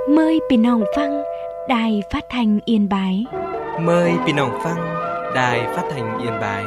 Mờiพี่น้องฟังđài phát thanh Yên Bái. Mời พี่น้องฟัง Đài Phát thanh Yên Bái.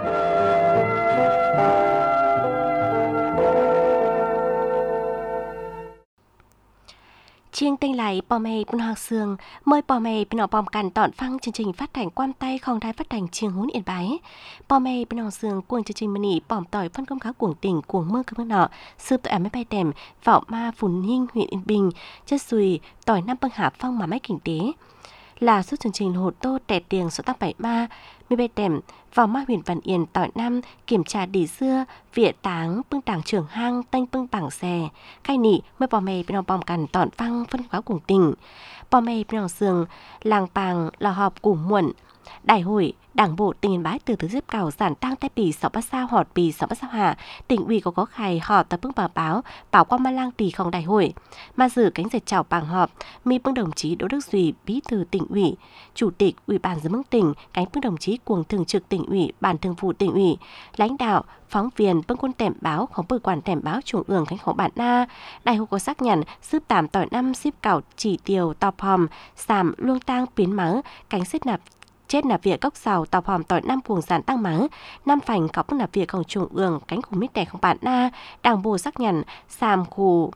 Chiêng tinh lại bò mày bên hoàng sương, mời bò mày bên họ bòm cằn tọn phăng chương trình phát thanh quan tay không đài phát thanh chiêng hún Yên Bái. Bò mày bên hoàng sương cuồng chương trình mani bòm tỏi phân công khá cuồng tỉnh cuồng mơ cơ mơ nọ, sướp tụi em máy bay tèm, vạo ma phùn hinh huyện Yên Bình, chất xùi tỏi năm băng hạ phong mà máy kinh tế. Là suốt chương trình hồ tô tẹt tiền số tăng 7 ma, mi bay tèm vào ma huyện Văn Yên tỏi năm kiểm tra đi xưa vỉa táng bưng tảng trưởng hang tênh bưng bảng xe khai nị mới bò mày bên bòm cằn tọn phăng phân khóa cùng tỉnh bò mày bên sườn làng pàng lò họp cùng muộn đại hội Đảng bộ tỉnh Yên Bái từ thứ xếp cào giản tăng tay bì 6 bát sao họt bì 6 bát sao hạ tỉnh ủy có khai họp tập bưng báo qua ma lang tỷ không đại hội mà giữ cánh dệt chào bảng họp mi bưng đồng chí Đỗ Đức Duy bí thư tỉnh ủy chủ tịch ủy ban dân bưng tỉnh cánh bưng đồng chí cuồng thường trực tỉnh ủy ban thường vụ tỉnh ủy lãnh đạo phóng viên bưng quân tèm báo không bự quản tèm báo trung ương cánh khổ bản na đại hội có xác nhận xếp tạm tỏi năm xếp cào chỉ tiêu tọp hòm giảm luông tang biến mớ cánh xếp nạp chết nạp việc cốc sào tàu hòm tỏi năm cuồng giản tăng mắng năm phành có bưng nạp việcของtrung ương cánh khu mít đẻ không bạn na đảng bộ xác nhận sàm khu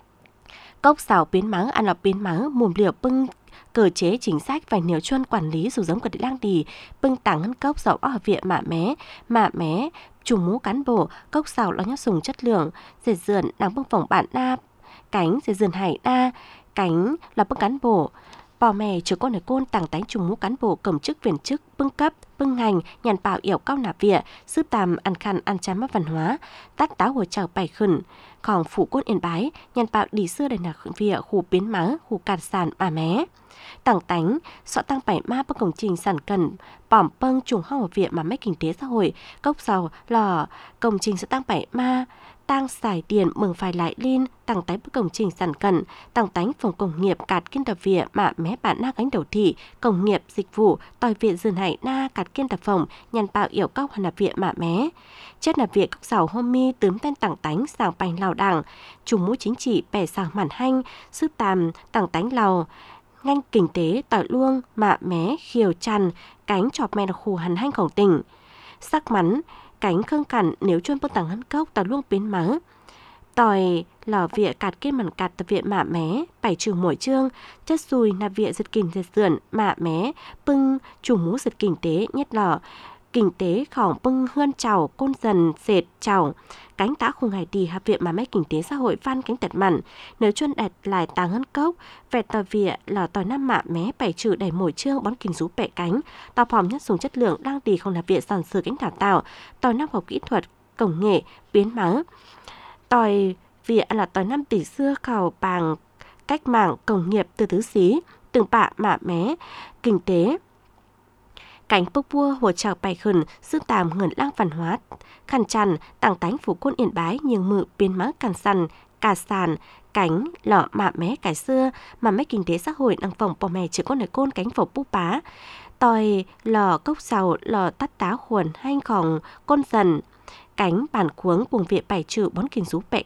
cốc sào biến mắng ăn lọc biến mắng mùm liều bưng cơ chế chính sách và nhiều chuyên quản lý dù giống của địa lang đi bưng tảng ngân cốc dầu ở viện mạ mé trùng mũ cán bộ cốc sào lo nhóc sùng chất lượng dệt dườn đang bưng phòng bạn na cánh dệt dườn hải na cánh là bưng cán bộ bò mè chưa con ở côn tàng tánh trùng mũ cán bộ cầm chức viên chức bưng cấp bưng ngành nhàn bảo yểu cao nạp vỉa sướp tàm ăn khăn ăn chám mất văn hóa tát táo hồ chào bài khẩn còn phủ côn Yên Bái nhàn bảo đi xưa đầy nạc vỉa khu biến mắng khu càn sàn bà mé tàng tánh sọ tăng bảy ma bất công trình sản cần bỏm bâng trùng hong ở viện mà mấy kinh tế xã hội cốc dầu lò công trình sẽ tăng bảy ma tăng xài tiền mừng phải lại liên tăng tái bất công trình sản cận tăng tánh phòng công nghiệp cạt kiên tập viện mà mé bạn na gánh đầu thị công nghiệp dịch vụ tòi viện dườn hải na cạt kiên tập phòng nhàn bạo yểu cao hoàn nạp viện mà mé chết nạp viện cốc dầu hôm mi tướm tên tăng tánh sàng bành lào đảng trùng mũ chính trị bẻ sàng màn hanh sướp tàm tăng tánh lào ngành kinh tế tỏi luông mạ mé khiều chăn cánh chọp men khu hàn hanhของtỉnh sắc mắn cánh khương cằn nếu chuyên bưng tàng hân cốc tỏi luông biến mắng tỏi lò vịa cạt kết mẩn cạt tập viện mạ mé bảy trường mỗi chương chất xùi nạp viện giật kình giật sườn mạ mé bưng trùng mũ giật kinh tế nhất lò kinh tế khỏng bưng hươn chảo côn dần dệt chảo cánh tã khung hải đi hợp viện mà mấy kinh tế xã hội phan cánh tật mặn nếu chuyên đặt lại tàng hân cốc vẹt tòa viện là tòa năm mạ mé bảy trừ đầy mỗi chương bón kinh rú bẹ cánh tòa phòng nhất dùng chất lượng đang đi không là viện sản sử cánh đào tạo tòa năm học kỹ thuật công nghệ biến mắng tòi viện là tòa năm tỷ xưa khảo bằng cách mạng công nghiệp từ tứ xí từng bạ mạ mé kinh tế cánh bốc vua hồ chào bài khẩn sức tàm ngẩn lang văn hóa khăn chăn tàng tánh phủ côn Yên Bái nhưng mự biến mắng càn săn cà sàn cánh lọ mạ mé cải xưa mà mấy kinh tế xã hội đang phòng bò mè chỉ con ở côn cánh phổ bú bá tòi lò cốc sào lò tắt tá khuẩn hanh khòng côn dần cánh bản cuống buồng viện bảy trừ bón kinh rú bẹ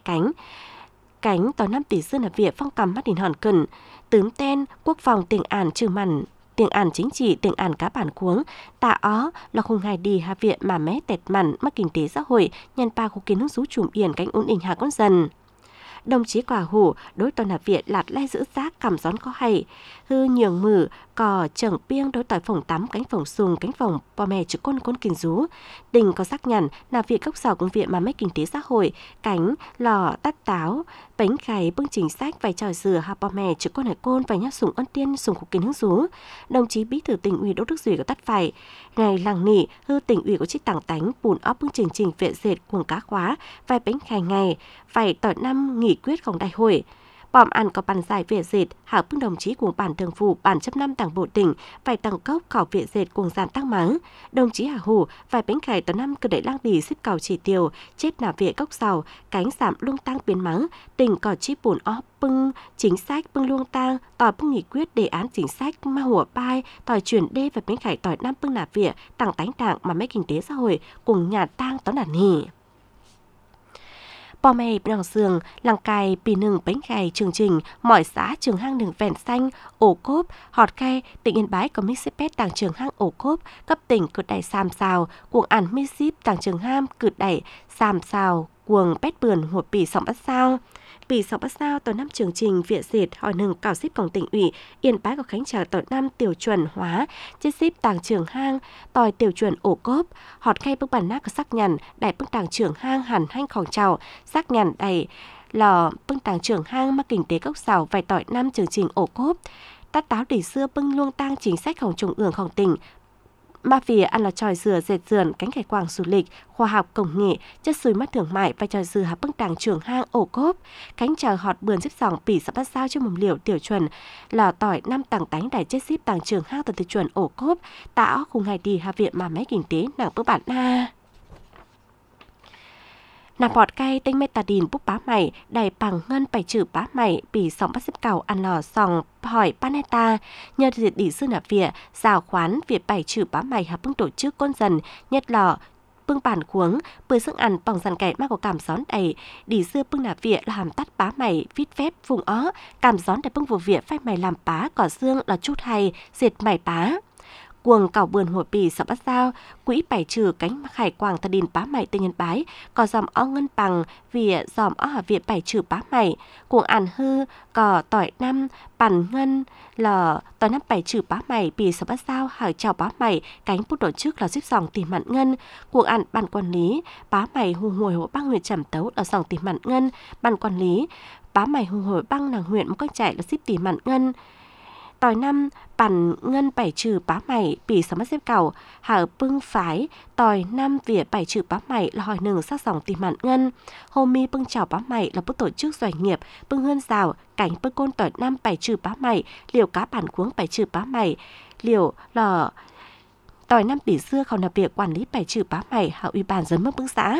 cánh tòa năm tỷ xưa là viện phong cầm mắt đỉnh hòn cẩn tướng tên quốc phòng tỉnh ản trừ mặn tiếng Ản chính trị, tiếng Ản cá bản cuống, tạ ó là khung hài đi hạ viện mà mé tẹt mặn mắc kinh tế xã hội, nhân pa khu kiến hứng rú trùm biển cánh ổn định hạ con dần. Đồng chí quả hủ đối toàn hạ viện lạt lai giữ giác cảm gión có hay, hư nhường mử, cò chẩn piêng đối tỏi phòng tắm cánh phòng sùng cánh phòng bò mè chữ côn kinh rú. Đình có xác nhận là viện cốc sào công viện mà mấy kinh tế xã hội, cánh lò tắt táo, bánh khay bưng chính sách vài tròi dừa hạ bò mè chữ côn hải côn và nhát sùng ân tiên sùng khu kiến hứng rú. Đồng chí bí thư tỉnh ủy Đỗ Đức Duy có tắt phải ngày làng nỉ hư tỉnh ủy có trích tảng tánh bùn óp bưng trình vệ dệt cuồng cá khóa vài bánh khay ngày phải tỏi năm nghị quyếtของđại hội bòm ăn có bàn giải vệ dệt hảo bưng đồng chí cùng bản thường vụ bản chấp năm đảng bộ tỉnh phải tăng cốc khảo vệ dệt cùng giàn tăng mắng đồng chí hà hủ vài bánh khải tờ năm cơ đẩy lang đi xếp cầu chỉ tiêu chết nạp vệ cốc sào cánh giảm luông tăng biến mắng tỉnh có chi bùn óp bưng chính sách bưng luông tăng tỏi bưng nghị quyết đề án chính sách ma hùa bai tỏi chuyển đê và bánh khải tỏi năm bưng nạp vệ tăng tánh đảng mà mấy kinh tế xã hội cùng nhà tăng tón đàn hỉ Bò mày bên giường, làng cài bì nừng bánh gài chương trình, mọi xã trường hang nừng vẹn xanh, ổ cốp, họt khe, tỉnh Yên Bái có Mixipet tàng trường hang ổ cốp, cấp tỉnh cử đẩy xàm xào, cuồng ản Mixip tàng trường ham cử đẩy xàm xào, cuồng pét bườn hột bì sọng bắt sao. Bì sọng bắt sao tổ năm chương trình viện dệt hỏi nừng cào xếp cổng tỉnh ủy Yên Bái có khánh trả tổ năm tiểu chuẩn hóa chết xếp tàng trường hang tòi tiểu chuẩn ổ cốp họt khay bước bản nát có sắc nhằn đại bước tàng trường hang hẳn hanh khòng trào sắc nhằn đầy lò bưng tàng trường hang mắc kinh tế gốc xào vài tỏi năm chương trình ổ cốp tát táo đỉ xưa bưng luông tang chính sách khổng trung ương khổng tỉnh ba phía ăn là tròi dừa dệt dườn cánh khải quảng du lịch khoa học công nghệ chất xùi mắt thương mại và tròi dừa hạp bưng tàng trường hang ổ cốp cánh chờ họt bườn xếp sòng bỉ sắp bắt sao cho mầm liều tiểu chuẩn lò tỏi năm tàng tánh đại chết xếp tàng trường hang từ tiêu chuẩn ổ cốp tạo khung ngày đi hạ viện mà mấy kinh tế nặng bước bản na nạp bọt cay tinh metadin bút bá mày đầy bằng ngân bảy trừ bá mày bỉ sòng bắt xếp cầu ăn lò sòng hỏi paneta nhờ diệt đỉ sư nạp vỉa rào khoán việc bảy trừ bá mày hợp bưng tổ chức con dần nhất lò bưng bản cuống bơi sức ăn bằng dàn cày mắc có cảm gión đầy đỉ xưa bưng nạp vỉa là hàm tắt bá mày vít phép vùng ó cảm gión đầy bưng vụ vỉa phép mày làm bá cỏ xương là chút hay diệt mày bá cuồng cảo bườn hột bì sập bắt sao quỹ bảy trừ cánh khải quảng ta đình bá mày tinh Yên Bái có dòm ó ngân bằng vì dòm ó hà viện bảy trừ bá mày cuồng ăn hư cỏ tỏi năm bản ngân lò tỏi năm bảy trừ bá mày bì sập bắt sao hải chào bá mày cánh bút tổ chức là xếp dòng tìm mặn ngân cuồng ăn ban quản lý bá mày hùng hồi hộ băng huyện Trầm Tấu ở dòng tìm mặn ngân ban quản lý bá mày hùng hồi băng nàng huyện một con chạy là xếp tìm mặn ngân tỏi năm bản ngân bảy trừ bá mày bỉ sắm mắt xếp cầu hở bưng phái tỏi năm vỉa bảy trừ bá mày là hỏi nừng sát dòng tìm mạn ngân hôm mi bưng chào bá mày là bức tổ chức doanh nghiệp bưng hươn rào cảnh bưng côn tỏi năm bảy trừ bá mày liều cá bản cuống bảy trừ bá mày liều lò tỏi năm bỉ xưa không là việc quản lý bảy trừ bá mày hở ủy ban dân mức bưng xã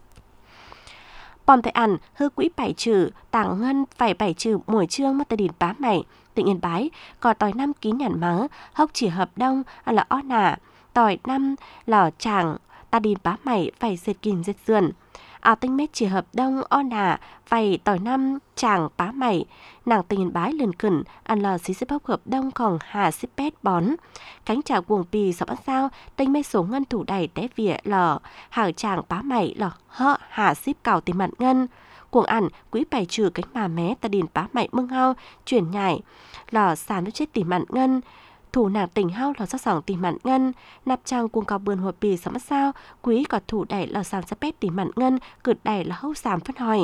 bom tại ăn hư quỹ bảy trừ tàng ngân phải bảy trừ mùa trương mất tây đình bá mày tỉnh Yên Bái có tỏi năm ký nhàn mắng hốc chỉ hợp đông là ó nả tỏi năm là chàng ta đình bá mày phải dệt kìn dệt dườn tinh mét chỉ hợp đông ó nả phải tỏi năm chàng bá mày nàng tỉnh Yên Bái lần cẩn ăn lò xí xếp hốc hợp đông còn hà xếp pét bón cánh trà cuồng pì sọc ăn sao tinh mét số ngân thủ đẩy té vỉa lò hàng chàng bá mày lò họ hà xếp cào tiền mặt ngân cuồng ăn quỹ bài trừ cánh bà mé ta đình bá mày mưng hao chuyển nhảy lò sàn nước chết tìm mặn ngân thủ nàng tỉnh hao lò sát sòng tìm mặn ngân nạp trang cuồng cao bươn hột bì sắm sao quý có thủ đẩy lò sàn sắp pét tìm mặn ngân cử đẩy là hâu sàm phân hỏi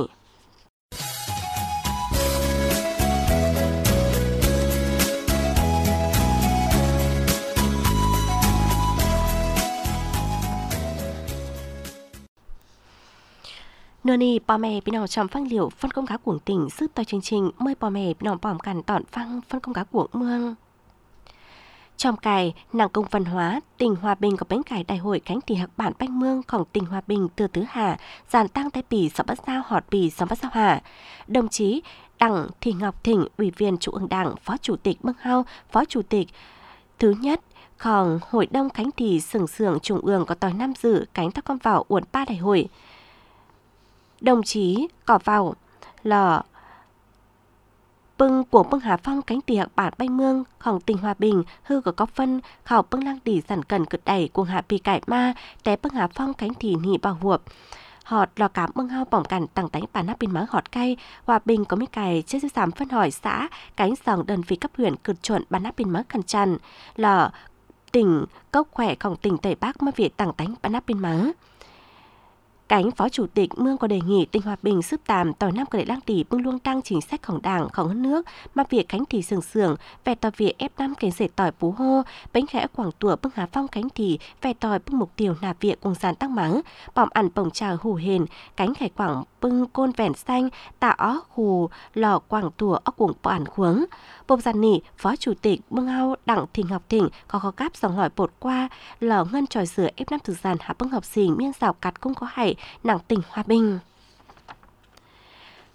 nửa ni bà mẹ bị nào chọn phăng liệu phân công cá cuồng tỉnh sức tòa chương trình mời bà mẹ bị nào bỏm cằn tọn phăng phân công cá cuồng mương trong cài nàng công văn hóa tỉnh Hòa Bình có bánh cải đại hội cánh thị hạc bản banh mươngของtỉnh Hòa Bình từ tứ hà giàn tăng tay bỉ sọ bắt sao họt bỉ sọ bắt sao hà đồng chí Đặng Thị Ngọc Thịnh ủy viên Trung ương Đảng phó chủ tịch Mương Hao phó chủ tịch thứ nhấtของhội đông cánh thị sưởng sưởng trung ương có tỏi năm dự cánh tác con vào uẩn ba đại hội đồng chí cỏ vào lò bưng của bưng Hà Phong cánh tiệc bản banh mươngของtỉnh Hòa Bình hư của có phân khảo bưng lang đỉ sản cần cực đẩy cuồng hạ bì cải ma té bưng Hà Phong cánh thị nị bảo huộp họt lò cám bưng hao bỏng cằn tặng tánh bản nắp pin mắng họt cay Hòa Bình có mấy cài chết dưới giảm phân hỏi xã cánh sòng đơn vị cấp huyện cực chuẩn bản nắp pin mắng cằn chăn lò tỉnh cốc khỏeของtỉnh Tây Bắc mới việc tặng tánh bản nắp pin mắng cánh phó chủ tịch mương có đề nghị tỉnh Hòa Bình sức tàm tỏi năm cờ đệ lang tỷ bưng luông tăng chính sáchของđảngของhơn nước mà việc cánh thị sưởng sưởng về tỏi việc F5 cảnh dệt tỏi Phú Hô bánh khẽ Quảng Tủa bưng Hà Phong cánh thị về tỏi bưng mục tiêu nạp việc cùng sàn tăng mắng bỏm ẩn bồng trào hủ hền cánh khải Quảng bưng côn vẹn xanh tạ ó hù lò Quảng Tủa ó cuồng bản khuống bộc giàn nỉ phó chủ tịch Mương Hao Đặng Thị Ngọc Thịnh có khó cáp dòng hỏi bột qua lò ngân tròi sửa F5 thực giàn hạ bưng học sinh miên rào cắt cũng có hại nặng tỉnh Hòa Bình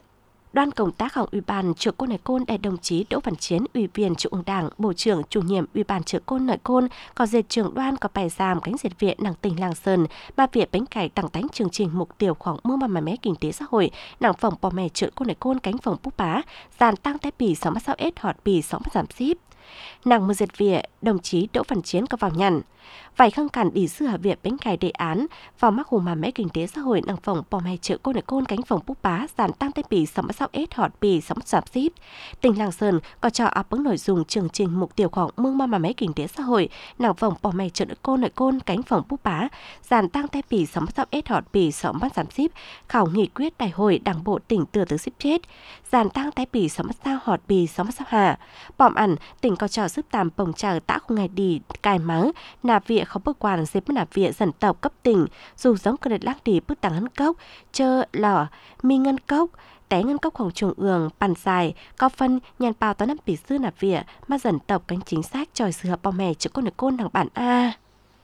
Đoàn công tácของỦy ban Trưởng Côn Nội Côn đại đồng chí Đỗ Văn Chiến, Ủy viên Trung ương Đảng, Bộ trưởng Chủ nhiệm Ủy ban Trưởng Côn Nội Côn, có dệt trưởng đoàn có bài giảm cánh diệt viện nàng tỉnh Làng Sơn, ba viện bánh cải tặng tánh chương trình mục tiêu khoảng mưa mà mé kinh tế xã hội, nàng phòng bò mè Trưởng Côn Nội Côn cánh phòng búp bá, dàn tăng té bì 66S họt bì 6 giảm ship. Nàng mưa diệt viện, đồng chí Đỗ Văn Chiến có vào nhận. Vậy khăng cản đi sửa việc bánh cải đề án vào mắc hồ mà mẽ kinh tế xã hội năng phòng bò mè Trưởng Côn Nội Côn cánh phòng búp bá dàn tăng tay bì 66S họt bì 6 giảm ship. Tỉnh Làng Sơn có cho áp ứng nội dung chương trình mục tiêu khoảng mương mà mẽ kinh tế xã hội năng phòng bò mè Trưởng Côn Nội Côn cánh phòng búp bá dàn tăng tay bì 66S họt bì 6 giảm ship khảo nghị quyết đại hội đảng bộ tỉnh từ ship chết dàn tăng tay bì 66 họt bì 6 hạ. Bỏm ẩn tỉnh có cho giúp tạm bồng chờ tạ không ngày đi cài mắng nạp viện không bức quan xếp nạp viện dân tộc cấp tỉnh dù giống cơ đệt lắc đi bức tàng ngân cốc chơ lỏ mi ngân cốc té ngân cốcของtrung ương bàn dài có phân nhàn bao toán năm bỉ sư nạp viện mà dân tộc cánh chính sách tròi sự hợp bò mè Trưởng Côn Nội Côn đằng bản A.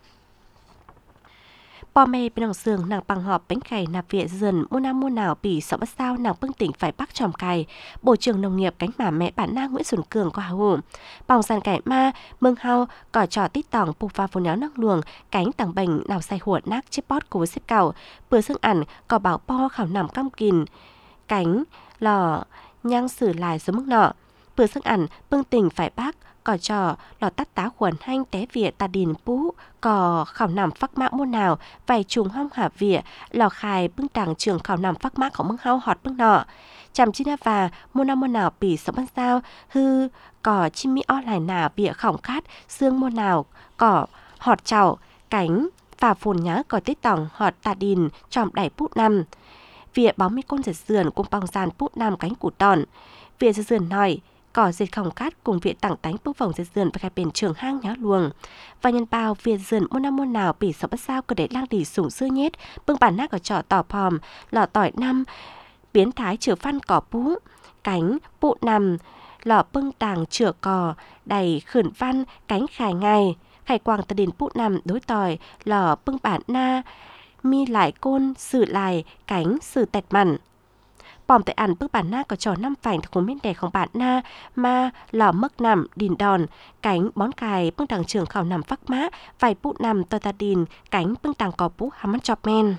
Bò mè bên đằng sườn nàng bằng họp bánh cày nạp viện dần mua nào bỉ sợ bắt sao nàng bưng tỉnh phải bắc tròm cày. Bộ trưởng nông nghiệp cánh mà mẹ bản na Nguyễn Xuân Cường có hào bòng sàn cải ma mương hao cỏ trò tít tỏng bục và phun nháo nắc luồng cánh tàng bệnh nào say huột nác chếp bót của xếp cầu bữa xương ẩn cỏ bảo po khảo nằm căm kìn cánh lò nhang xử lại số mức nọ bữa xương ẩn bưng tỉnh phải bắc cỏ trò lò tắt tá khuẩn hanh té vỉa ta đình pú cỏ khảo nằm phắc mã môn nào vài trùng hong hạ vỉa lò khai bưng tàng trường khảo nằm phắc mãของmương hao họt bưng nọ chăm chi na và môn nào bỉ sống ban sao hư cỏ chim mi o lại nà vỉa khỏng khát xương môn nào cỏ họt chảo cánh và phồn nhá cỏ tít tỏng họt ta đình tròm đẩy pút năm vỉa bóng mi côn giật sườn cùng bong sàn pút năm cánh củ tòn vỉa giật sườn nói cỏ dệt khổng cát cùng viện tặng tánh bốc vòng dệt dườn và khai biển trường hang nhá luồng và nhân bao viện dườn môn nào bỉ sống bắt sao cơ để lang đỉ sủng xưa nhét bưng bản nát ở trọ tỏ phòm lò tỏi năm biến thái chửa phan cỏ pú cánh bụ nằm lò bưng tàng chửa cò đầy khẩn văn cánh khải ngày khải quang tờ đền bụ nằm đối tỏi lò bưng bản na mi lại côn sử lại cánh sử tẹt mặn bòm tại ăn bước bản na có trò năm phảnh của miếng đẻของbản na mà lò mấc nằm đìn đòn cánh bón cài bưng tàng trường khảo nằm phắc mã vài bụ nằm tờ ta đìn cánh bưng tàng cỏ pú hàm mắt chọp men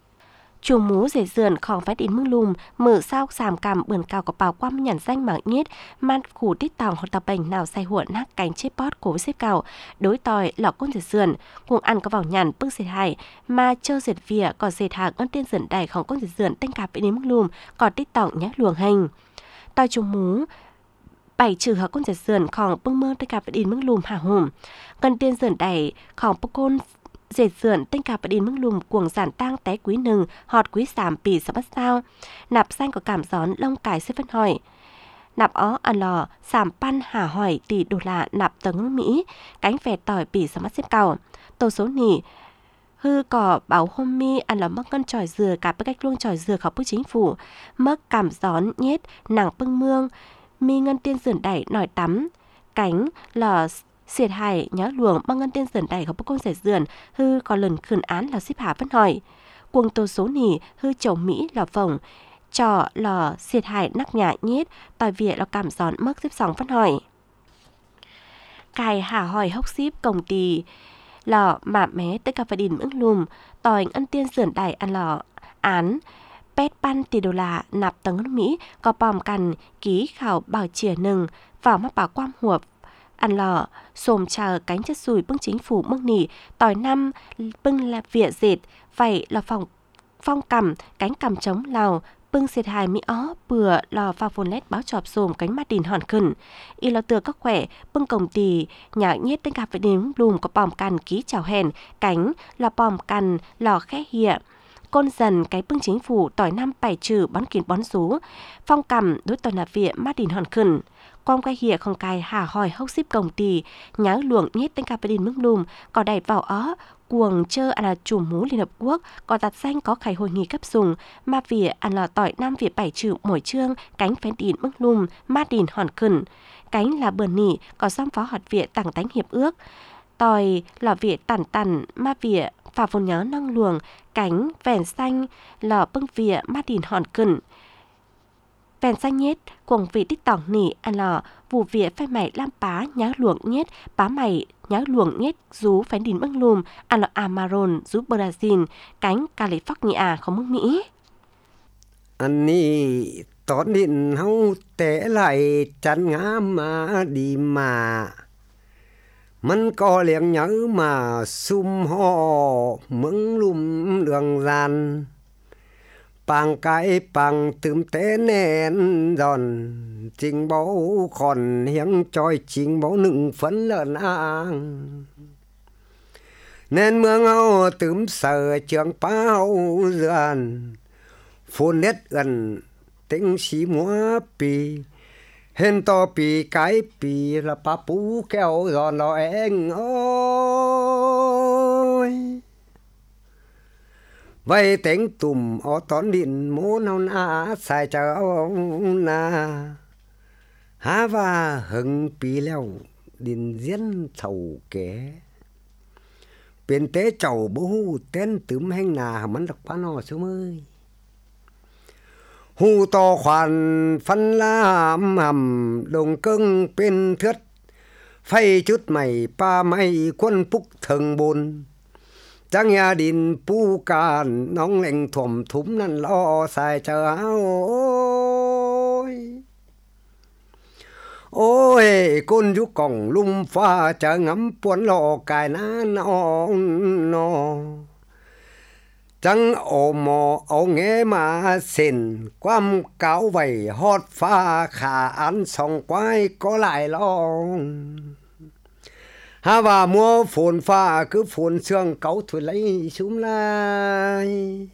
chùa mú dễ dườn khòng phải đến mương lùm mở sao sàm cằm bườn cao có bào quăm nhằn danh mảng nhiết man khủ tít tòng hoặc tập bệnh nào say huộn nát cánh chếp bót của xếp cào đối tòi lọ côn dễ dườn cuồng ăn có vào nhằn bức dệt hại mà chơ dệt vỉa có dệt hàng ơn tiên dườn đầyของcôn dệt dườn tên cạp đến mương lùm còn tít tòng nhá luồng hành tòi chùa mú bảy trừ hợp côn dệt dườnของbưng mương tên cạp đến mương lùm hà hùm cần tiên dườn đầyของbức côn dệt dườn tên cạp đến mương lùm cuồng giản tang té quý nừng họt quý sàm bì sắp bắt sao nạp xanh của cảm gión lông cải xếp phân hỏi nạp ó ăn lò sàm pan hà hỏi tỷ đô la nạp tầng Mỹ cánh phè tỏi bì sắp bắt xếp cầu tô số nỉ hư cỏ bảo hôm mi ăn lò mắc ngân tròi dừa cả bức cách luông tròi dừa khảo bức chính phủ mắc cảm gión nhét nàng bưng mương mi ngân tiên dườn đẩy nòi tắm cánh lò xiệt hải nhớ luồng băng ngân tiên dườn đẩy của bức côn dệt dườn hư có lần khẩn án là xếp hạ phân hỏi cuồng tô số nỉ hư chầu Mỹ lò phồng trò lò xiệt hải nắc nhã nhết tòi vỉa lò cảm gión mất xếp sóng phân hỏi cài hả hỏi hốc xíp cổng tì lò mạ mé tới cà phê đìn mưỡng lùm tòi ân tiên dườn đẩy ăn lò án pet pan tỷ đô la nạp tầng Mỹ có bòm cằn ký khảo bảo chìa nừng vào mắt bảo quam huộp ăn lò xồm chờ cánh chất sùi bưng chính phủ bưng nỉ tỏi năm bưng là vỉa dệt vậy là phong cầm cánh cầm trống lào bưng xiệt hài mỹ ó bừa lò vào phồn lét báo chọp xồm cánh mắt đìn hòn khẩn y lò từa các khỏe bưng cổng tì nhả nhét tên cà phê đến lùm có bòm cằn ký chào hèn cánh là bòm cằn lò khẽ hịa côn dần cái bưng chính phủ tỏi năm bảy trừ bón kín bón rú phong cầm đối tỏi nạp vỉa mắt đìn hòn khẩn quang quay hìa không cài hả hỏi hốc xíp cổng tì nhá luồng nhét tên cà phê đìn mưng lùm có đẩy vào ó cuồng chơ là chủ mú Liên Hợp Quốc có đặt danh có khải hội nghị cấp dùng mà vỉa ăn lò tỏi năm vỉa bảy trừ mỗi chương cánh phén đìn mưng lùm ma đìn hòn khẩn cánh là bờn nỉ có xăm phó họt vỉa tặng tánh hiệp ước tòi lò vỉa tản ma vỉa phà vốn nhớ năng luồng cánh vẻn xanh lò bưng vỉa ma đìn hòn khẩn phèn xanh nhết cùng vị tích tỏng nỉ ăn lò vụ vía phải mày lam pá nhá luồng nhết pá mày nhá luồng nhết rú phén đìn băng lùm ăn lò Amaron rú Brazil cánh California không mức Mỹ อันนี้ตอนดินเฮาแต่ไหลจันงามมาดีมามันก็เลี้ยงเหยอะมาซุ่มห่อเมืองลุ่มเรืองรันปางไก่ปังตื่มเต้แน่นดอนจริงเบาขอนเฮียงจอยจริงเบาหนึ่งฝันเลินอ้างแน่นเมืองเอาตื่มเสือเชืองเป้าเรือนฝนเล็ดเอินติ้งสีมัวปีเห็นต่อปีไก่ปีละปะปูแก้วรอนรอเองโอ้ยไว้เต็งตุ่มเอาตอนดินโมนเอาหน้าใส่เจ้านาหาว่าหึงปีแล้วดินเยียนเท่าแก่เป็นเตเจ้าบ่ฮู้เต้นตึมแห่งนามันดอกพะนอซุมื้อหูต่อขวัญฟันลามห่ำลงกึ่งเป็นเทือดไฟจุดใหม่ป้าไม่ควนปุกถึงบุญจังยาดินปูการน้องแหล่งถ่วมถุมนั่นล้อสายเจ้าโอ้ยก้นยุกก่องลุ่มฟ้าจะงำปวนหลอกกายน้านองนอจังโอมอเอาแงมาเส้นความเก่าไว้ฮอดฟ้าขาอันส่องไว้ก็หลายลองหาว่ามัวฝนฟ้าคือฝนเสื่องเก่าถุยไหลชุ่มลาย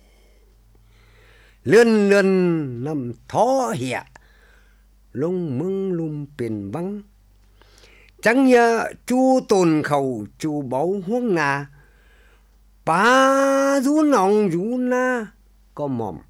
เลื่อนน้ำท้อเหี่ยลงมึงลุมเป็นบังจังยาจูตนเขาจูเบาห่วงนาป้าดูน้องอยู่นะก็หม่อม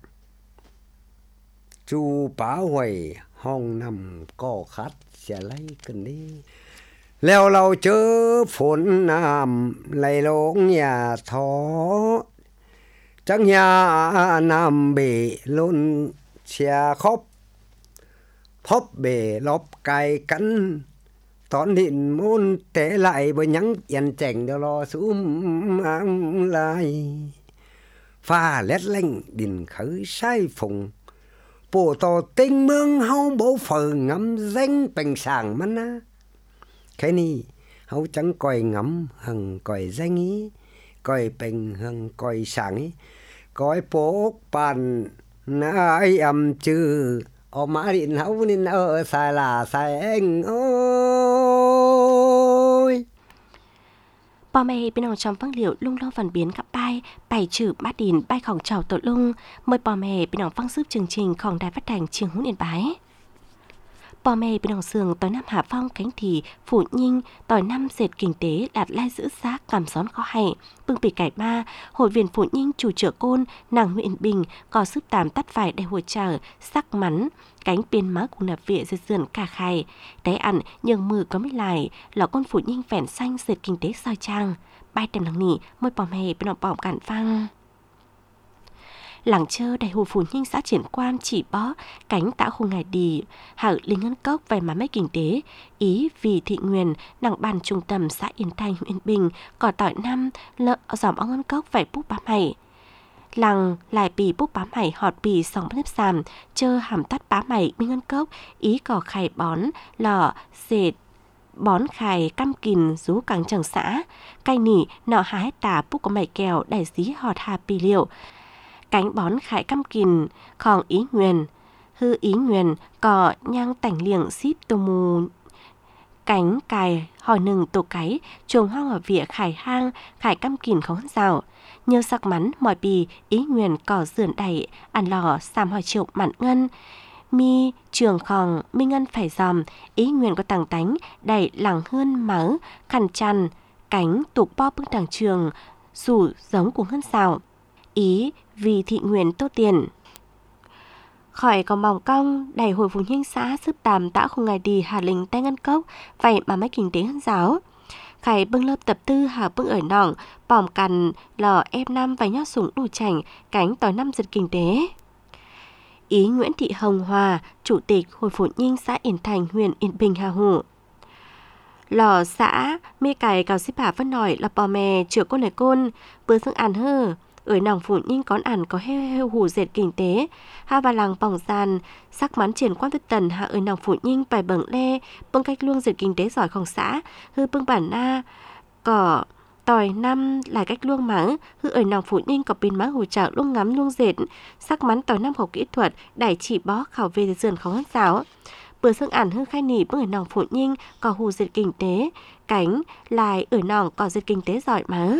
จูป้าไว้ห้องนำก็คัดเสียไหลกันนี้แล้วเราเจอฝนน้ำไหลลงอย่าท้อจังยาน้ำเบล้นเสียคบพบเบลบไก่กันตอนดินมุนเตะไหลบ่ยังยันแจ่งเดี๋ยวรอซุ่มลายฟ้าเล็ดเล่งดินkhởi sai phùngปูโตติงเมืองเฮาบ่ฝืนงำเร่งเป็นสางมันนะแค่นี้เฮาจังก่อยงำหังก่อยเร่งนี้ก่อยเป็นหังก่อยสางนี้ก่อยโปกปั่นนายอำจือออกมาดินเฮานี่สายลาสายเองโอ้ย Bò mẹ bên trong văn liệu lung lo phần biến gặp bài trừ bát đìn bài khổng trào tội lung mời bò mẹ bên trong văn giúp chương trìnhของđài phát thanh Chiêng Hún Yên Bái. Bò mẹ bên trong sườn tối năm Hạ Phong cánh thì phụ nhinh tối năm dệt kinh tế đạt lai giữ xác cảm xón khó hay bưng bì cải ba hội viên phụ nhinh chủ trợ côn nàng huyện Bình có sức tàm tắt phải để hội trở sắc mắn cánh biên má cùng nạp viện dệt dườn cả khai té ăn nhường mừ có mấy lại là con phụ nhinh phèn xanh dệt kinh tế soi trang bài tầm lắng nỉ môi bò mẹ bên trong bỏng cản phăng làng chơ đại hồ phủ nhinh xã triển quan chỉ bó cánh tả khu ngài đi hảo linh ngân cốc về mà mấy kinh tế ý vì thị nguyên nặng bàn trung tâm xã Yên Thanh huyện Bình có tỏi năm lợ dòm ông ngân cốc phải bút bám mày làng lại bì bút bám mày họt bì sòng bếp sàm chơ hàm tắt bám mày minh ngân cốc ý có khải bón lò dệt bón khải căm kìn rú càng chẳng xã cay nỉ nọ hái tả bút có mày kèo đại dí họt hà bì liệu cánh bón khải căm kìn khòng ý nguyền hư ý nguyền cò nhang tảnh liệng ship tô mù cánh cài hỏi nừng tổ cái chuồng hoang ở vỉa khải hang khải căm kìn không rào nhờ sắc mắn mỏi bì ý nguyền cỏ dườn đẩy ăn lò xàm hỏi triệu mặn ngân mi trường khòng mi ngân phải dòm ý nguyền có tàng tánh đẩy lẳng hơn máu khăn chăn cánh tục bo bưng đằng trường rủ giống của ngân xào ý vì thị nguyện tô tiền khỏi có mỏng cong đẩy hồi phùng nhanh xã sức tàm đã không ngày đi hà linh tay ngân cốc vậy mà mấy kinh tế hân giáo khải bưng lớp tập tư hà bưng ở nòng bỏng cằn lò ép năm và nhót súng đủ chảnh cánh tỏi năm giật kinh tế ý Nguyễn Thị Hồng Hòa, Chủ tịch Hội Phụ Nhân xã Yên Thành, huyện Yên Bình, Hà Hủ. Lò xã mi cày cào xếp bà vẫn nói là bò mè chữa con này côn bữa dương ăn hơ ở nòng phụ nhân con ăn có heo hủ dệt kinh tế ha và làng bỏng sàn sắc mắn triển quan tất tần hạ ở nòng phụ nhân bài bẩn le bưng cách luông dệt kinh tế giỏiของxã hư bưng bản na cỏ tỏi năm lại cách luông mắng hư ở nòng phụ nhân có pin mắng hủ trợ luông ngắm luông dệt sắc mắn tỏi năm học kỹ thuật đẩy chỉ bó khảo về dườn khó hơn giáo bữa dương ảnh hư khai nỉ bưng ở nòng phụ nhân có hủ dệt kinh tế cánh lại ở nòng có dệt kinh tế giỏi má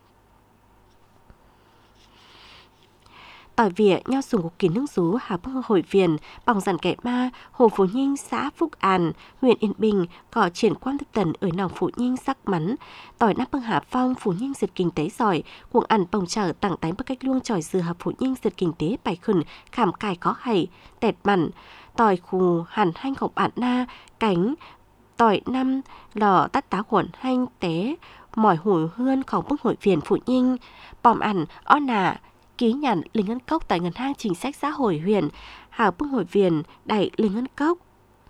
tỏi vỉa nho sùng của kiến nước rú hà bưng hội viên bằng dàn kẻ ma hồ phú ninh xã Phúc An huyện Yên Bình có triển quan tất tần ở nòng phụ ninh sắc mắn tỏi nắp bưng hạ phong phú ninh dệt kinh tế giỏi cuồng ăn bồng trở tặng tánh bất cách luông tròi dừa hà phụ ninh dệt kinh tế bài khẩn khảm cài có hay tẹt mặn tỏi khù hẳn hanh khổng bạn na cánh tỏi năm lò tắt tá khuẩn hanh té mỏi hủi hươnของbưng hội viên phụ ninh bòm ăn o nà ký nhận linh ngân cốc tại ngân hàng chính sách xã hội huyện hào bưng hội viên đẩy linh ngân cốc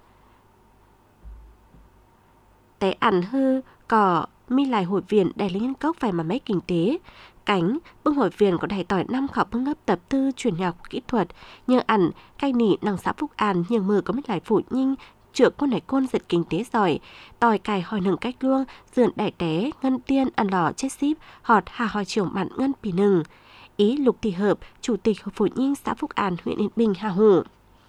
té ăn hư cỏ mi lại hội viên đẩy linh ngân cốc phải mà mấy kinh tế cánh bưng hội viên có đẩy tỏi năm khảo bưng ngấp tập tư chuyển học kỹ thuật nhờ ăn cay nỉ năng xã Phúc An nhờ mưa có mấy lại phụ nhưng chữa con này côn dệt kinh tế giỏi tỏi cài hỏi nừng cách luông dườn đẩy té ngân tiên ăn lò chết ship họt hà hỏi trưởng mặn ngân pì nừng ý Lục Thị Hợp, Chủ tịch Hội Phụ Nhân xã Phúc An, huyện Yên Bình, Hà Hủ.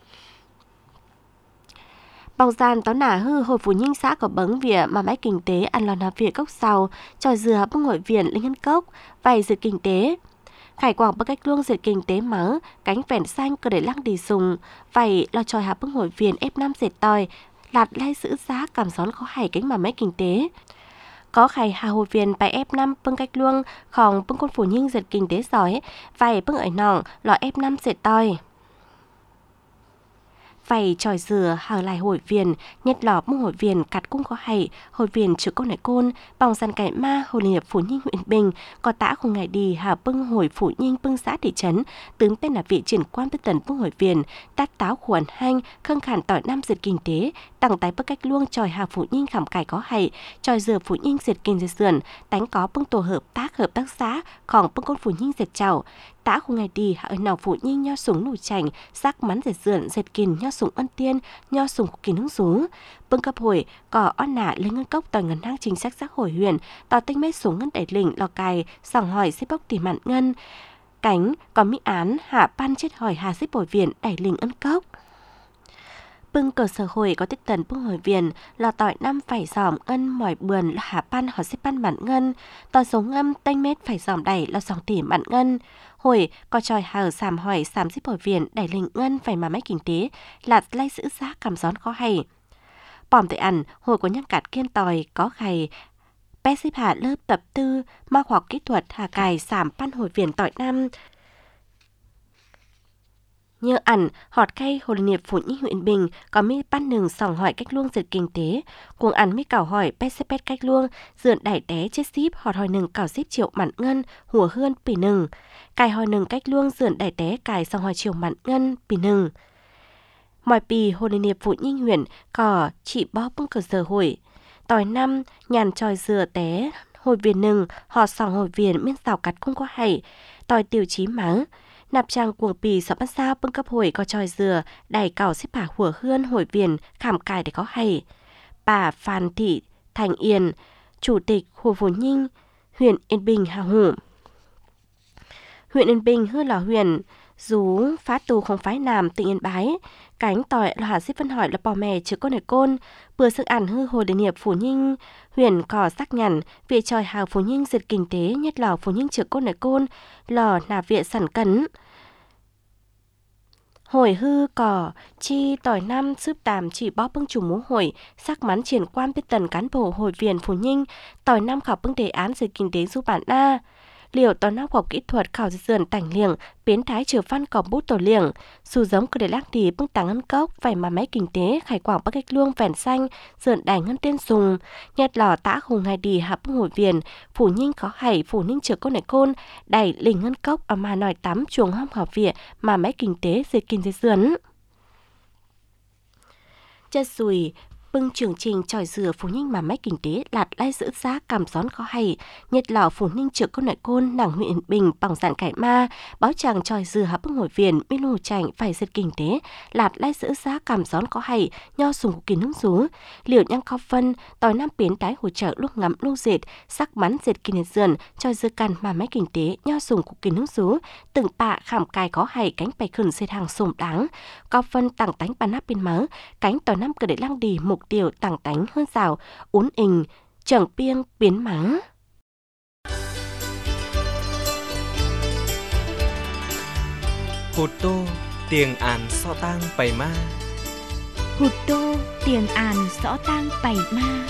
Bòng gian tó nả hư Hội Phụ Nhân xã có bấng vỉa mà máy kinh tế ăn lò nạp vỉa cốc sau, tròi dừa bưng hội viện linh ngân cốc, vầy dệt kinh tế. Khải quảng bắc cách luông dệt kinh tế mớ, cánh vẻn xanh cơ để lăng đi sùng, vầy lo tròi hạ bưng hội viện F5 dệt tòi, lạt lai giữ giá cảm gión khó hài cánh mà máy kinh tế. Có khải hà hội viên bài F5 bưng cách luôngของbưng con phụ nhân dệt kinh tế giỏi vài bưng ở nòng lọ F5 dệt tòi vài tròi dừa hào lại hội viên nhất lọ bưng hội viên cắt cung có hay hội viên chữa con này côn bằng sàn cải ma hội liên hiệp phụ nhân huyện Bình có tã không ngày đi hà bưng hội phụ nhân bưng xã thị trấn tướng tên là vị triển quan tất tần bưng hội viên tát táo khuẩn hanh khâng khản tỏi năm dệt kinh tế tặng tái bưng cách luông tròi hà phụ nhân khảm cải có hay tròi dừa phụ nhân dệt kinh dệt sườn tánh có bưng tổ hợp tác xãของbưng con phụ nhân dệt chảo tã không ngày đi hạ ở nào phụ nhân nho súng nụ chành sắc mắn dệt sườn dệt kìn nho súng ân tiên nho súng của kín hứng rú bưng cấp hồi cỏ on nả lên ngân cốc tỏi ngân hàng chính sách xã hội huyện tỏ tinh mét xuống ngân đẩy lỉnh lò cài sòng hỏi xếp bốc tỉ mặn ngân cánh có mỹ án hạ pan chết hỏi hà xếp bồi viện đẩy lỉnh ân cốc bưng cơ sở hội có tích tần bưng hồi viện là tỏi năm phải giòm ngân mỏi bườn là hạ pan họ xếp pan mặn ngân tỏi sống ngâm tanh mét phải giòm đẩy là sòng tỉ mặn ngân hồi có tròi hở sàm hỏi sàm xếp bồi viện đẩy lỉnh ngân phải mà máy kinh tế là lay giữ giá cảm gión khó hay bòm tự ăn hồi có nhắc cạt kiên tỏi có khay bé xếp hạ lớp tập tư ma khoa học kỹ thuật hà cài sàm pan hồi viện tỏi năm nhờ ăn họt cây Hội Liên hiệp Phụ Nhân huyện Bình có mi pan nừng sòng hỏi cách luông dệt kinh tế cuồng ăn mi cào hỏi pet cách luông dườn đẩy té chết ship họt hỏi nừng cào ship triệu mặn ngân hùa hơn pì nừng cài hỏi nừng cách luông dườn đẩy té cài sòng hỏi triệu mặn ngân pì nừng mọi pì Hội Liên hiệp Phụ Nhân huyện có chỉ bó bưng cơ sở hội tỏi năm nhàn tròi dừa té hồi viên nừng họ sòng hồi viên miên xào cắt không có hay tỏi tiêu chí mắng nạp trang cuồng pì sợ bắt sao bưng cấp hội có tròi dừa đẩy cào xếp bà hùa hươn hội viên khảm cài để có hay bà Phan Thị Thành Yên Chủ tịch Hội Phụ Nhân huyện Yên Bình Hà Hủ huyện Yên Bình hư là huyện rú phá tù không phái nam tỉnh Yên Bái cánh tỏi là hà xếp phân hỏi là bò mè chứ con này côn bữa sức ảnh hư Hội Liên hiệp Phụ Nhân huyện có xác nhận việc tròi hào phụ nhân dệt kinh tế nhất lò phụ nhân trước con này côn lò nạp viện sản cấn hồi hư cỏ chi tỏi năm sướp tàm chỉ bó bưng chủ mũ hội sắc mắn triển quan biết tần cán bộ hội viên phụ nhân tỏi năm khảo bưng đề án dệt kinh tế du bản na liệu tòa nóc học kỹ thuật khảo dườn tảnh liềng, biến thái trừ văn có bút tổ liềng, xù giống cơ để lác đi bưng tàng ngân cốc, phải mà máy kinh tế, khải quảng bắc cách luông vẻn xanh, dườn đài ngân tên dùng, nhật lò tã hùng hai đi hạ bưng ngồi viền, phủ ninh có hảy, phủ ninh chữa con này côn, đẩy lình ngân cốc ở mà nòi tắm chuồng hom hảo vỉa mà máy kinh tế dệt kinh dệt dườn. Chất sùi bưng chương trình tròi dừa phủ ninh mà máy kinh tế lạt lai giữ giá cảm gión khó hay, nhật lò phủ ninh trưởng con nội côn nàng huyện Bình bằng dạn cải ma, báo chàng tròi dừa hạ bưng ngồi viền mi lù chảnh phải giật kinh tế lạt lai giữ giá cảm gión khó hay, nho sùng của kín hứng rú liệu nhang khó phân tỏi nam biến đái hỗ trợ lúc ngắm lúc dệt sắc mắn dệt kinh dườn tròi dừa cằn mà máy kinh tế nho sùng của kín hứng rú từng bạ khảm cài khó hay cánh bày khẩn dệt hàng sùng đáng có phân tặng tánh bàn nắp bên mớ cánh tỏi nam cờ để lăng đi mục tiêu tặng tánh hơn rào uốn ình chẳng piêng biến mắng. Hụt tô tiền án so tang bày ma. Hụt tô tiền àn rõ tang bày ma.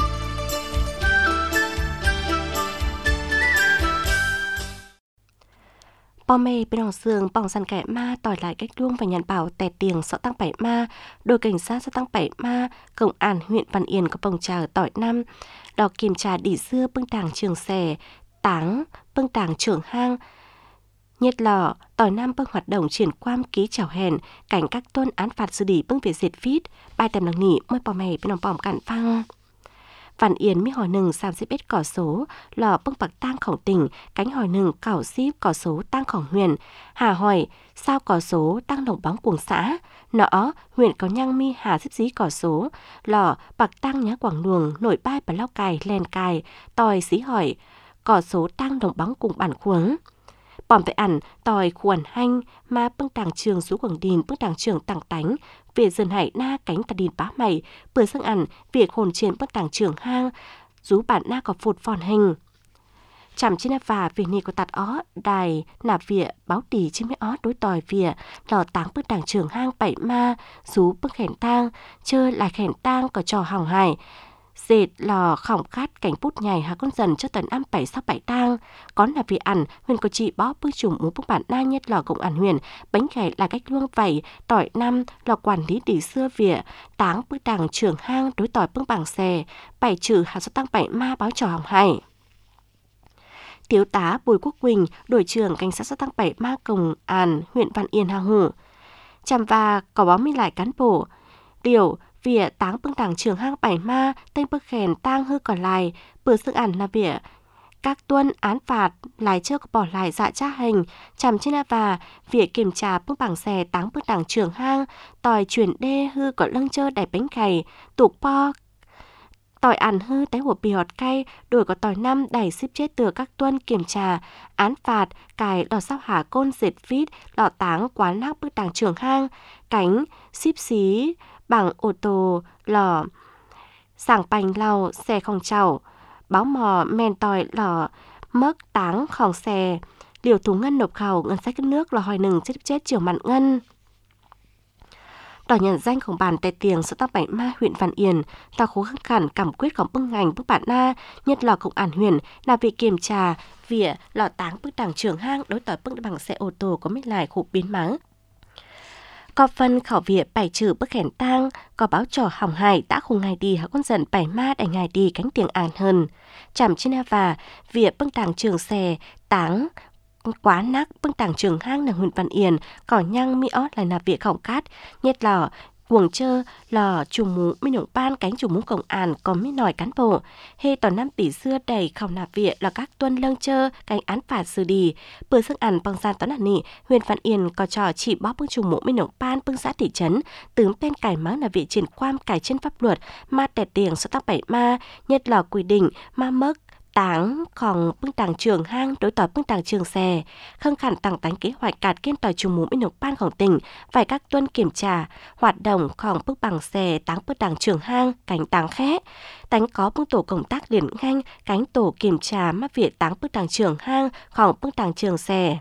Bò mê bên hồng sương bỏng sàn kẻ ma tỏi lại cách luông và nhận bảo tè tiền rõ tăng bảy ma, đội cảnh sát rõ tăng bảy ma, công an huyện Văn Yên có bồng trà tỏi năm, đò kiểm tra đỉ xưa bưng tàng trường xẻ, táng bưng tàng trường hang, nhiệt lò tỏi năm bưng hoạt động triển quan ký chào hèn, cảnh các tuân án phạt xử lý bưng về diệt phít, bài tầm nằng nỉ mới bò mê bên hồng bỏng cạn phăng. Văn Yên mi hỏi nừng sao xếp bết cỏ số, lò bưng bạc tang khổng tỉnh, cánh hỏi nừng cảo xíp cỏ số tang khổng huyền. Hà hỏi, sao cỏ số tang đồng bóng cuồng xã? Nọ, huyện có nhang mi hà xếp dí cỏ số, lò bạc tang nhá quảng luồng, nổi bai bà lao cài, len cài, tòi xí hỏi, cỏ số tang đồng bóng cùng bản khuống. Bỏm tại ẩn, tòi khuẩn hanh, mà bưng tàng trường xuống quảng đình bưng tàng trường tàng tánh, về dần hải na cánh tà đình bá mày, bữa sang ẩn, việc hồn trên bưng tàng trường hang, rú bản na có phụt phòn hình. Chằm trên và vì nì có tạt ó, đài, nạp vịa, báo tì trên mấy ó đối tòi vịa, lò táng bưng tàng trường hang bảy ma, rú bưng khẻn tang, chơi lại khẻn tang có trò hỏng hải. Dệt lò khỏng khát cảnh bút nhảy hà con dần cho tần âm 7-6-7 tang. Có là vì ẩn, huyền có chị bó bưng trùng ú bức bản na nhất lò cộng ẩn huyền, bánh ghẻ là cách luông vẩy, tỏi năm, lò quản lý đỉ xưa vỉa, táng bưng tàng trường hang đối tỏi bưng bảng xè, 7 trừ hà số tăng 7 ma báo trò hỏng hải. Thiếu tá Bùi Quốc Quỳnh, đội trưởng cảnh sát số tăng 7 ma Công an huyện Văn Yên Hà Hủ. Chằm và có báo mi lại cán bộ. Điều vỉa táng bưng tàng trường hang bảy ma, tên bức khèn tang hư còn lại, bữa xương ẩn là vỉa. Các tuân án phạt, lại chưa có bỏ lại dạ tra hành, chằm trên và vỉa kiểm tra bưng bảng xè táng bưng tàng trường hang, tòi chuyển đê hư có lưng chơ đẩy bánh cày, tục po, tỏi ẩn hư tái hộp bì họt cay, đổi có tỏi năm đẩy ship chết từ các tuân kiểm tra, án phạt, cài đò sao hả côn dệt vít, lọ táng quán nác bưng tàng trường hang, cánh, ship xí, bằng ô tô, lò, sảng bành lau, xe không chảo, báo mò, men tỏi, lò, mấc, táng, khòng xe, liều thú ngân nộp khẩu, ngân sách nước, lò hỏi nừng, chết chiều mặn ngân. Đòi nhận danhของbản tè tiền số tăng 7 ma huyện Văn Yên, tòa khố khăn khẩn cảm quyếtของbưng ngành bức bản na, nhất lò công an huyện là việc kiểm tra, vỉa, lò táng bức tàng trường hang đối tỏi bưng bằng xe ô tô có mít lại khổ biến mắng. Có phân khảo vỉa 7 trừ bức khẻn tang, có báo trò hỏng hải đã khung ngày đi hả con dần 7 ma để ngày đi cánh tiếng an hơn. Chằm trên và vỉa bưng tàng trường xe, táng, quá nắc bưng tàng trường hang là huyện Văn Yên, cỏ nhang mi ót lại là việc khổng cát, nhất lò, cuồng chơ, lò, chùm mũ, mi nổng ban cánh chùm mũ công an có mi nòi cán bộ. Hê tỏ năm tỷ xưa đầy khảo nạp viện là các tuân lâng chơ, cánh án phạt xử đi. Bữa sức ăn bằng gian toán nị, huyện Văn Yên có trò chỉ bó bưng chùm mũ mi nổng ban bưng xã thị trấn, tướng bên cải mắng là viện triển quan cải trên pháp luật, ma tẻ tiền số tăng 7 ma, nhất lò quy định, ma mấc, táng còn bưng tàng trường hang đối tỏi bưng tàng trường xe khăng khẳng tàng tánh kế hoạch cạt kiên tỏi trùng mũ bên nộp banของtỉnh phải các tuân kiểm tra hoạt động còn bưng bằng xe táng bưng tàng trường hang cánh táng khé tánh có bưng tổ công tác liền nhanh cánh tổ kiểm tra mắc việc táng bưng tàng trường hang còn bưng tàng trường xe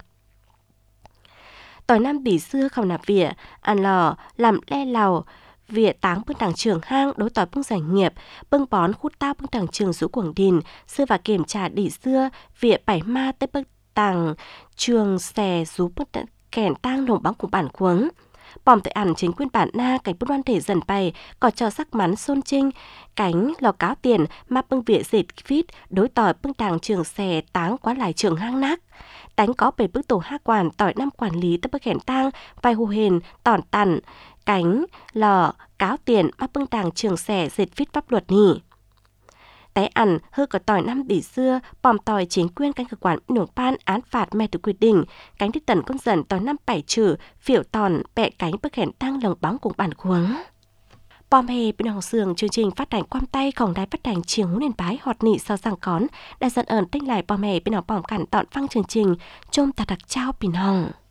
tỏi năm bỉ xưa không nạp vỉa ăn lò làm le lầu vỉa táng bưng tàng trường hang đối tỏi bưng giải nghiệp bưng bón khút tao bưng tàng trường rũ quảng đình xưa và kiểm tra đỉ xưa vỉa 7 ma tới bưng tàng trường xè giúp kẻn tang lồng bóng của bản cuống bòm tự ảnh chính quyền bản na cảnh bút đoan thể dần bày có cho sắc mắn xôn trinh cánh lò cáo tiền mà bưng vỉa dệt vít đối tỏi bưng tàng trường xè táng quá lại trường hang nát đánh có 7 bức tổ hát quản tỏi năm quản lý tất bức hẹn tang vai hù hền tỏn tặn cánh lò cáo tiền mà bưng tàng trường xè dệt vít pháp luật nhỉ té ăn hư có tỏi năm tỷ xưa bòm tỏi chính quyền cánh cơ quan nưởng ban án phạt mẹ tự quyết định cánh đi tần con dần tỏi năm 7 trừ phiểu tòn bẹ cánh bức hẹn tang lồng bóng cùng bản khuống bòm hề bên hồng sường chương trình phát hành quam tayของđài phát hành chiều hướng nền bái họt nị sau rằng cón đã dần ơn tinh lại bòm hề bên hồng bòm cản tọn phăng chương trình chôm ta đặc trao bình hồng